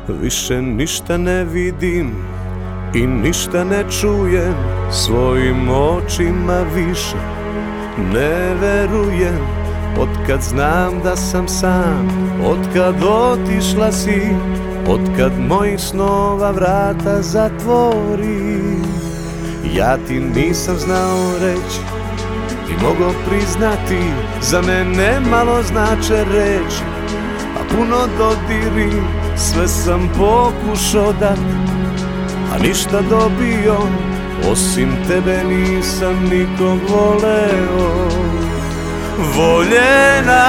Više ništa ne vidim i ništa ne čujem, svojim očima više ne verujem. Otkad znam da sam sam, otkad otišla si, otkad mojih snova vrata zatvori. Ja ti nisam znao reći i mogo priznati, za mene malo znače reći, a puno dodiri. Sve sam pokušao dat, a ništa dobio, osim tebe nisam nikog voleo. Voljena,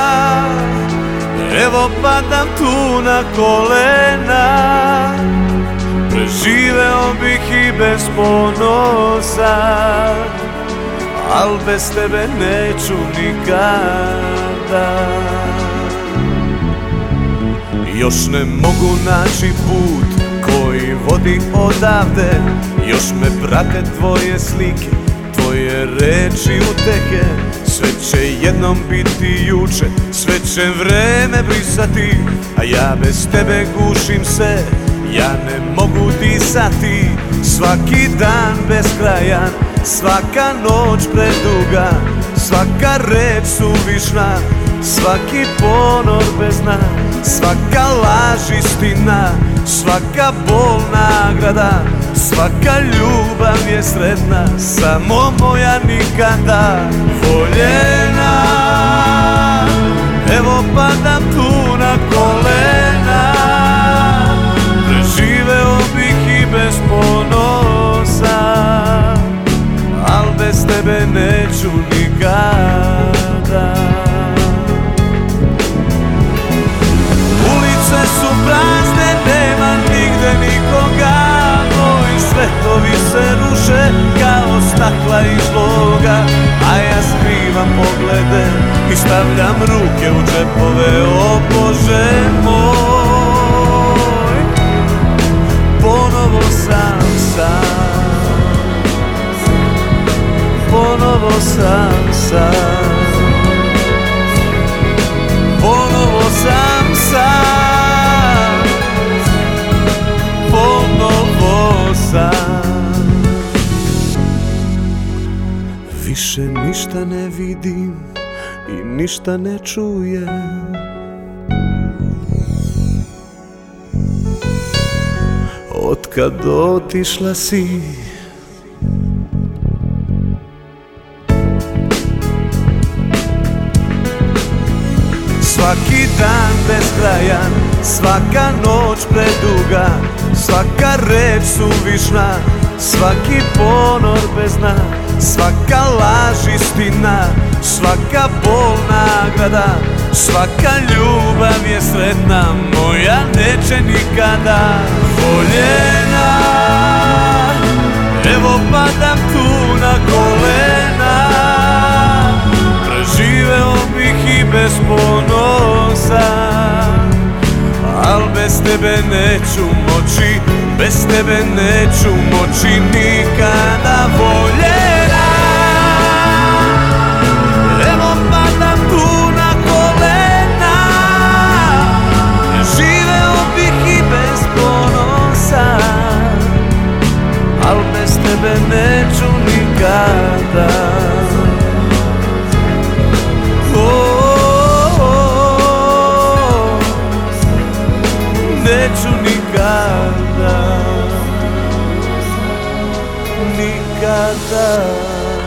evo padam tu na kolena, preživeo bih i bez ponosa, al bez tebe neću nikada. Još ne mogu naći put koji vodi odavde, još me prate tvoje slike, tvoje reči utehe. Sve će jednom biti juče, sve će vreme brisati, a ja bez tebe gušim se, ja ne mogu disati. Svaki dan beskrajan, svaka noć preduga, svaka reč suvišna, svaki ponor bez dna, svaka laž istina, svaka bol nagrada, svaka ljubav je sretna, samo moja nikada. Voljena, evo padam tu na kolena, preživeo bih i bez ponosa, al bez tebe neću nikada. Ulice su prazne, nema nigde nikoga, moji svetovi se ruše kao stakla iz loga, a ja skrivam poglede i stavljam ruke u džepove. O Bože moj, ponovo sam sam, ponovo sam sam, ponovo sam sam, ponovo sam. Više ništa ne vidim i ništa ne čujem, otkad otišla si. Svaki dan beskrajan, svaka noć preduga, svaka reč suvišna, svaki ponor bez dna, svaka laž istina, svaka bol nagrada, svaka ljubav je sretna, moja neće nikada. Voljena, evo padam tu na kolena, preživeo bih i bez ponosa, al bez tebe neću moći, bez tebe neću moći nikada. Voljena, evo padam tu na kolena, živeo bih i bez ponosa, al bez tebe neću nikada. Neću nikada, nikada.